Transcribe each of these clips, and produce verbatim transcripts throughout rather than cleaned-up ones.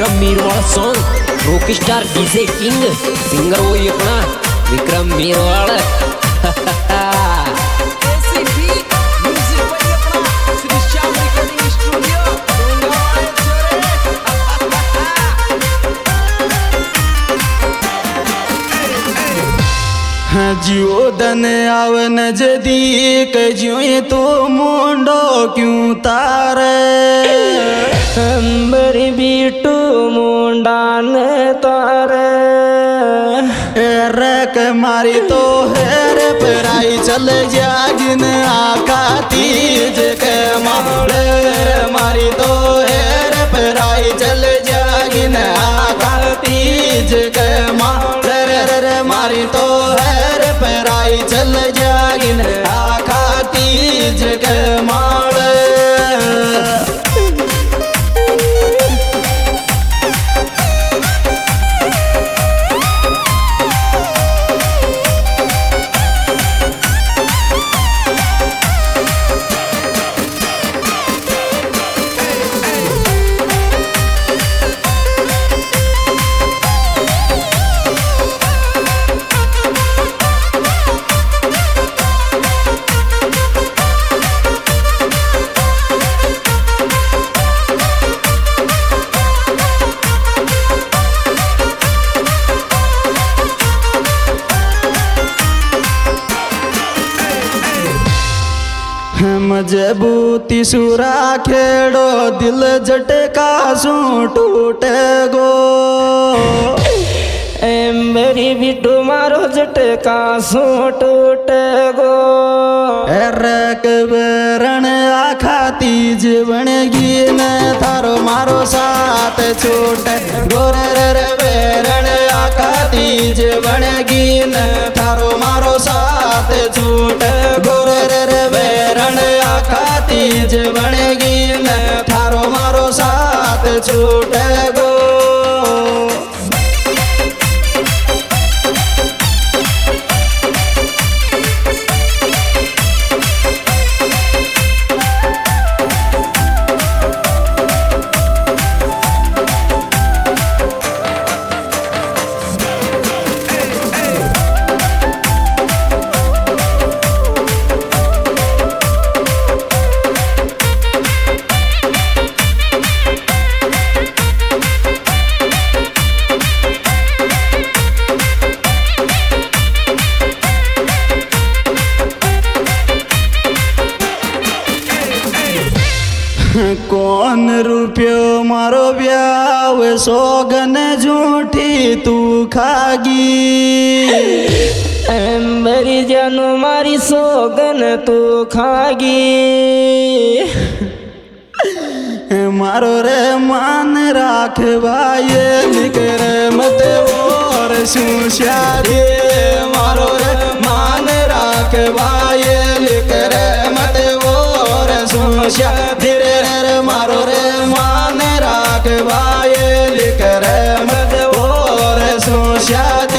Vikram Meerwal song rockstar DJ king singer वो ही अपना विक्रम मीरवाल। जियो दन आवन जदी कजियो तो मुंडो क्यों तारे अंबरी बीटू मुंडान तारे रक मारी तो हेर पराई चल जागिन आका तीज के मारे मारी तो हेर पराई चल जागिन आका तीज के मारे मारी तो हेर पराई चल जागिन आका तीज के मारे। मजबूती सुरा खेड़ो दिल झटका सू टूटे गो मेरी बिटू मारो झटका सू टूटे गो रक बेरण आखा तीज बनगी न थारो मारो साथ छूटे गोरे रे बेरण आखा तीज बनगी न थारो मारो साथ छूटे गोरे रे बेरण आखा तीज बनगी न थारो मारो साथ छूटे गो। कौन रुपयो मारो ब्याव सोगन झूठी तू खागी मेरी जानू मारी सोगन तू खागी मारो रे मान राख भाई निकर मत और सुशादी मारो रे मान राख भाई निकर मत और सुशादी मारो रे मान राख भाई लिकर मत और सुशादी।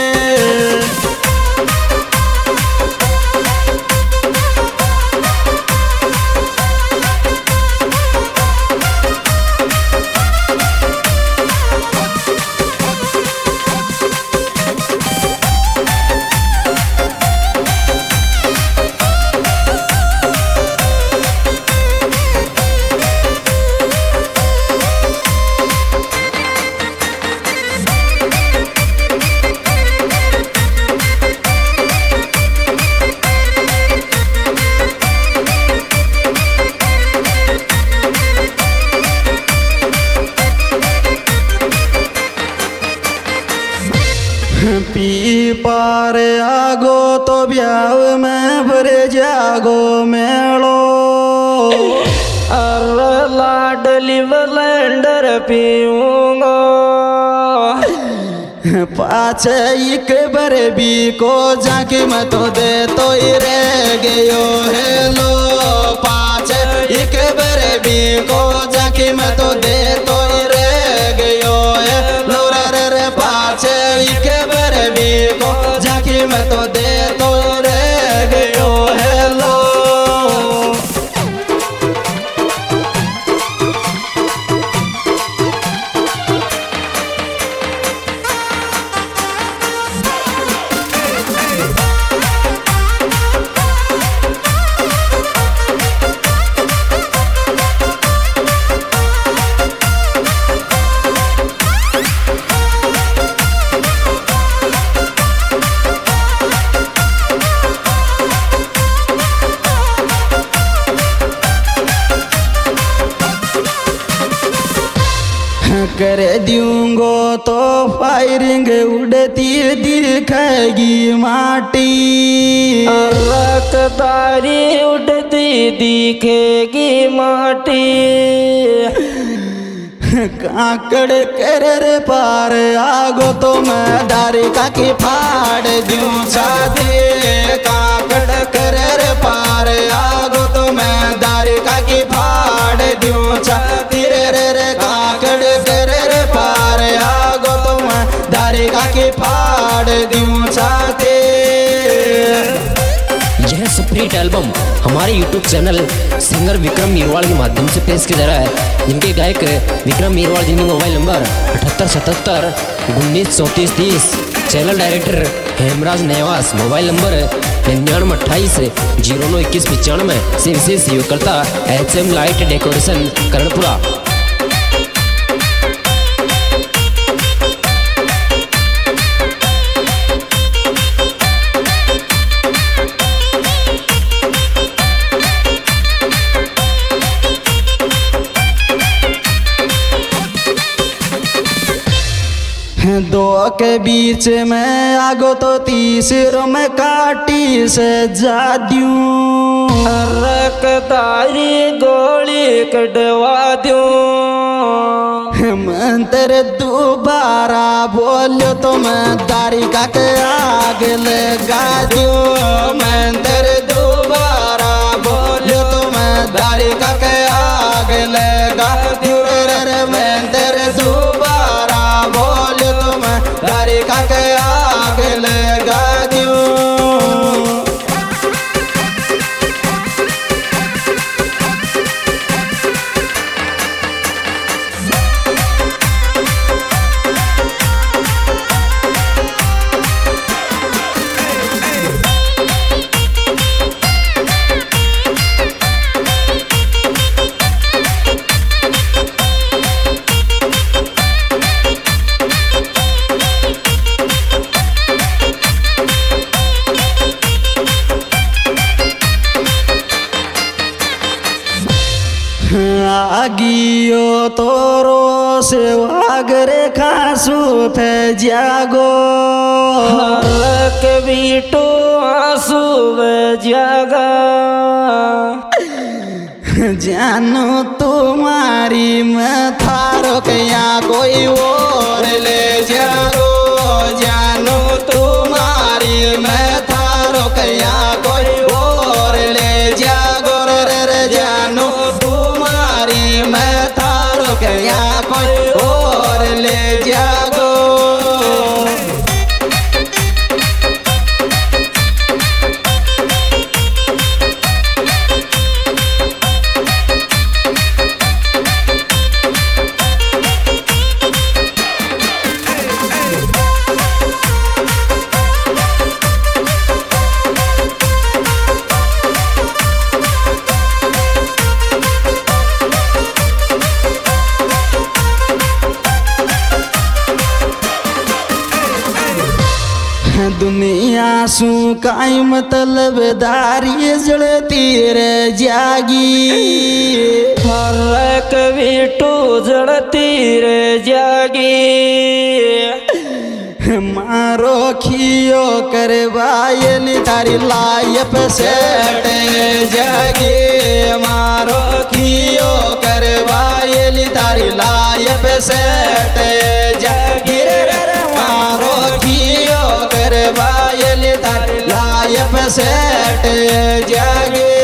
पी पार आगो तो ब्याव में भरे जागो मेलो अर लाडली वलेंडर पीऊंगा पाछे एक बार भी को जाके मैं तो दे तो ही रह गयो हेलो पाछे एक बार भी को जाके मैं तो दे तो ही रह गयो हेलो रे रे पाछे एक बार भी को जाके मैं तो दे तो रह गयो हेलो। कर दूंगो तो फायरिंग उड़ती दिखेगी माटी। रकतारी उड़ती दिखेगी माटी। काकड़ कर रे पार आगो तो मैं दारी का की फाड़ दूं छाती। काकड़ कर रे पार आगो तो मैं दारी का की फाड़ दूं छाती। रे रे रे काकड़ कर रे पार आगो तो मैं दारी का की फाड़ दूं छाती। यह सेपरेट एल्बम हमारे YouTube channel singer Vikram Meerwal के माध्यम से पेश किया जा रहा है, जिनके गायक विक्रम मीरवाल, जिनके मोबाइल नंबर अठहत्तर सतहत्तर उन्नीस चौंतीस तीस। Channel director Hemraj Nevas, mobile number निन्यानवे अट्ठाईस जीरो नौ इक्कीस पचानवे से विशेष सहयोगकर्ता H M light decoration Karanpura. दो के बीच में आगो तो तीसरों में काटी से जा दूं। रकतारी गोली कटवा दूं। मंत्र दोबारा बोलो तो मैं दारी का के आग लगा दूं। मंत्र दोबारा बोलो तो मैं दारी का के आग लगा दूं। रे मंत्र दोबारा बोलो तो मैं दारी का के आग लगा दूं। आगियो तोरो से वागरे खासू थे जागो। हलक बीटो आंसू जागा। जानू तुम्हारी मैं थारो क्या कोई और ले जागो। जानू तुम्हारी मैं थारो क्या कोई और ले जागो। रे रे जानू तुम्हारी मैं थारो क्या कोई और ले जागो। दुनिया सू काई मतलब दारी जड़ती रे जागी। हलक बीटो जड़ती रे जागी। मारो खियो करे बायली तारी लायप सेट जागी। मारो खियो करे बायली तारी लायप सेट जागी। मारो खियो करे बायली तारी लायप सेट जागी।